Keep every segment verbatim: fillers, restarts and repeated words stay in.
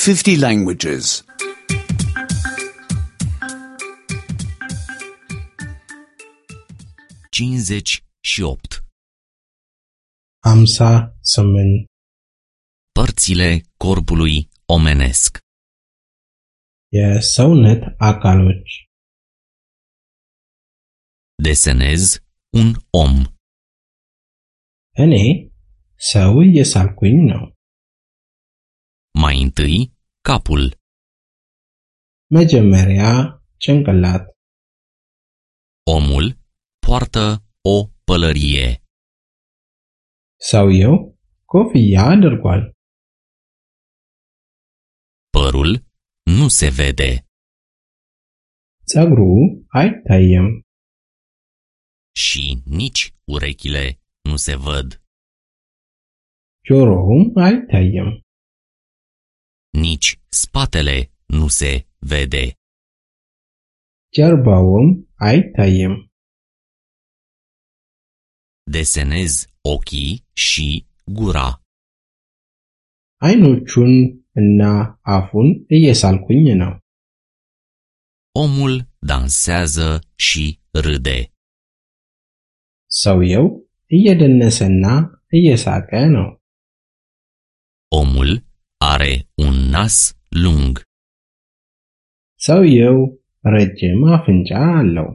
fifty languages. cincizeci și opt. Hamsa samin. Părțile corpului omenesc. የሰውነት አካሎች Desenez un om. እኔ ሰው እየሳልኩኝ ነው። Mai întâi, capul. መጀመሪያ ጭንቅላት Omul poartă o pălărie. ሰውየው ኮፍያ አድርጓል። Părul nu se vede. ፀጉሩ አይታየም። Și nici urechile nu se văd. ጆሮውም አይታየም። Nici spatele nu se vede. ጀርባውም አይታየም። Desenez ochii și gura. አይኖቹን እና አፉን እየሳልኩኝ ነው። Omul dansează și râde. ሰውየው እየደነሰና እየሳቀ ነው። Omul are un nas lung. ሰውየው ረጅም አፍንጫ አለው።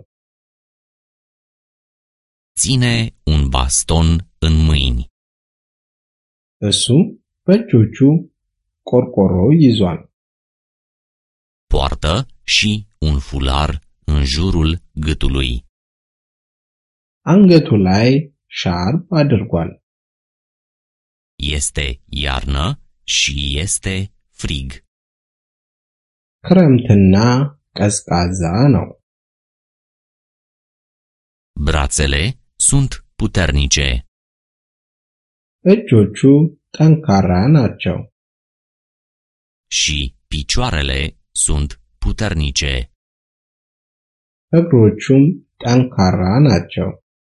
Ține un baston în mâini. እሱ በእጆቹ ቆርቆሮ ይዟል። Poartă și un fular în jurul gâtului. አንገቱ ላይ ሻርፕ አድርጓል። Este iarnă și este frig. ክረምትና ቀዝቃዛ ነው። Brațele sunt puternice. እጆቹ ጠንካራ ናቸው። Și picioarele sunt puternice. እግሮቹም ጠንካራ ናቸው።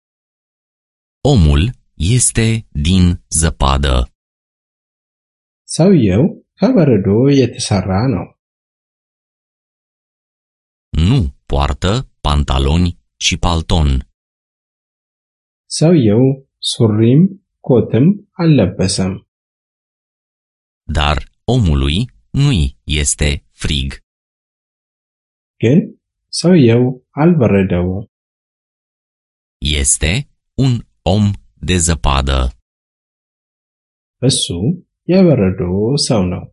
Omul este din zăpadă. ሰውየው ከበረዶ የተሰራ ነው። Nu poartă pantaloni și palton. ሰውየው ሱሪም ኮትም አልለበሰም። Dar omului nu-i este frig. ግን ሰውየው አልበረደውም። Este un om de zăpadă. እሱ የበረዶ ሰው ነው።